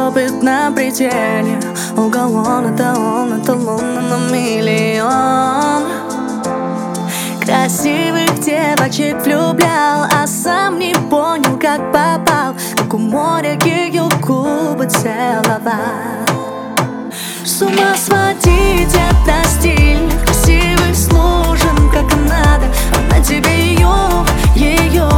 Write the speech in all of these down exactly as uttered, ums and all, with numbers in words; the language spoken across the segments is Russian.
опыт на пределе. Угол он, это он, это луна на миллион. Красивых девочек влюблял, а сам не понял, как попал, как у моря ее губы целовал. С ума сводить это стиль красивых служен, как и надо, а на тебе ее, ее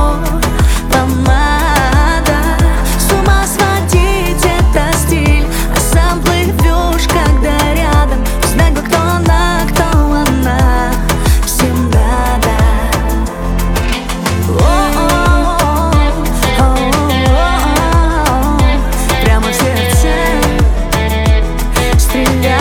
помада. С ума сводить это стиль, а сам плывешь, когда рядом. Узнать бы, кто она, кто она, всем надо. Прямо в сердце стреляй.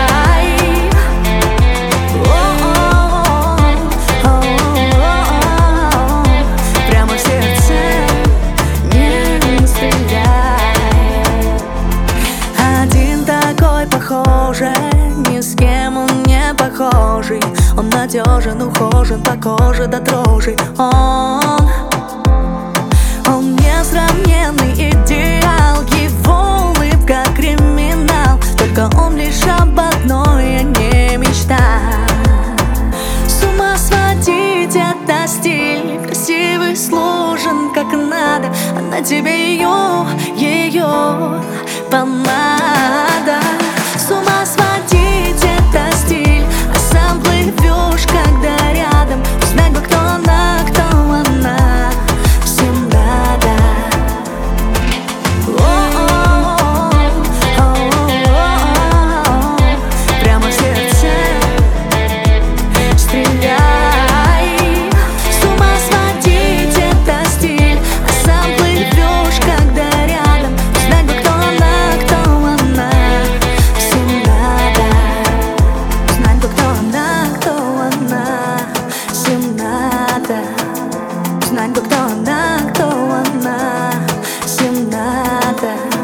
Прямо в сердце не стреляй. Один такой похожий, ни с кем он не похожий. Он надежен, ухожен, по коже до дрожи. Он, он несравненный идеал, его улыбка криминал. Только он лишь об одной, а не мечта. С ума сводить это стиль красивый служен, как и надо, а на тебе ее, ее помада. С ума сводить это стиль, а сам плывешь, когда рядом. Узнать бы, кто она, кто она, всем надо. Прямо в сердце стреляй. С ума сводить это стиль, а сам плывешь, когда рядом. Узнать бы, кто она, кто она, всем надо. Узнать бы, кто она, кто она, всем надо. Узнать бы, кто она, кто она, всем надо.